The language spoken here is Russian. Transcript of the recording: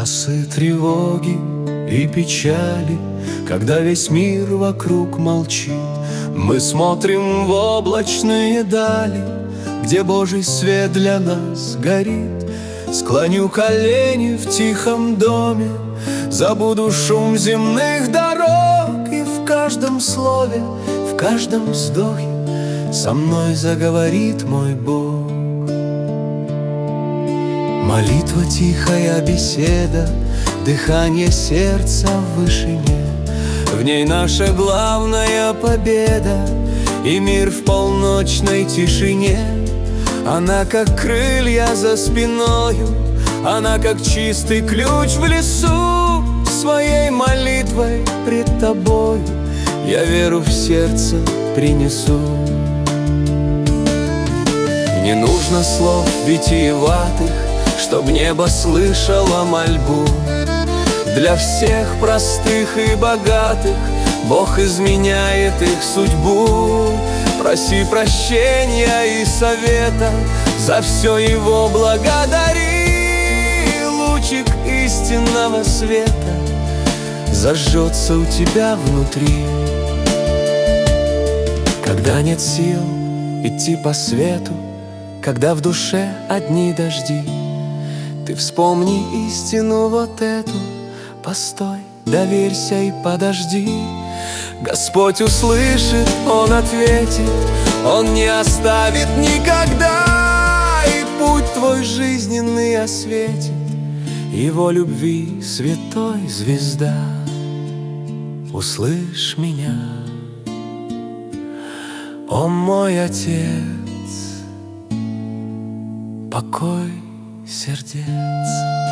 часы тревоги и печали, когда весь мир вокруг молчит, мы смотрим в облачные дали, где Божий свет для нас горит. Склоню колени в тихом доме, забуду шум земных дорог, и в каждом слове, в каждом вздохе со мной заговорит мой Бог. Молитва, тихая беседа, дыхание сердца в вышине, в ней наша главная победа и мир в полночной тишине. Она как крылья за спиною, она как чистый ключ в лесу. Своей молитвой пред тобою я веру в сердце принесу. Не нужно слов витиеватых, чтоб небо слышало мольбу. Для всех простых и богатых Бог изменяет их судьбу. Проси прощения и совета, за все Его благодари. Лучик истинного света зажжется у тебя внутри. Когда нет сил идти по свету, когда в душе одни дожди, ты вспомни истину вот эту: постой, доверься и подожди. Господь услышит, Он ответит, Он не оставит никогда. И путь твой жизненный осветит Его любви святой звезда. Услышь меня, о мой Отец, покой сердец.